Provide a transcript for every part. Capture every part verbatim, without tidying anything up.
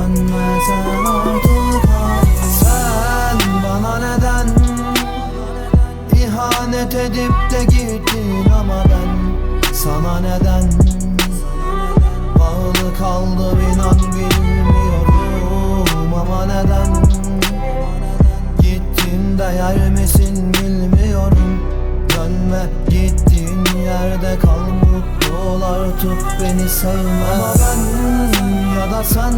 dönmesen artık hayır. Sen bana neden ihanet edip de gittin, ama ben sana neden bağlı kaldım inan bilmiyorum. Ama neden gittin de yer misin bilmiyorum. Dönme, gittiğin yerde kal, mutlular tut beni sevme. Ama ben ya da sen,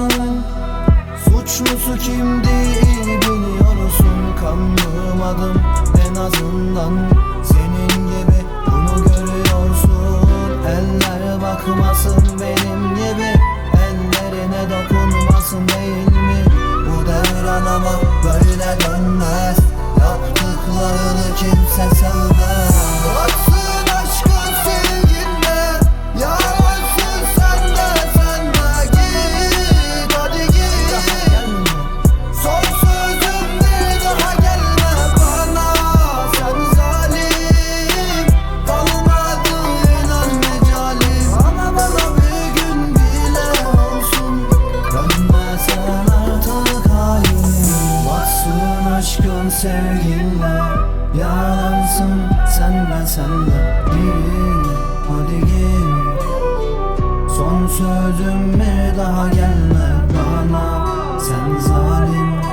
suçlusu kimdi iyi biliyorsun. Kandırmadım en azından, senin gibi bunu görüyorsun. Eller bakmasın benim gibi, ellerine dokunmasın değil mi? Bu devran ama böyle dönmez, yaptıklarını kimse sevmez. Baksın aşkın sevginle, yalansın sen de, sen de git, hadi git. Son sözüm bir daha gelme bana, sen zalim. Kalmadı inan mecalim, ama bana bir gün bile olsun dönmesen artık hain. Baksın aşkın sevginle, yalansın sen de, sen de git, hadi git. Son sözüm bir daha gelme bana, sen zalim.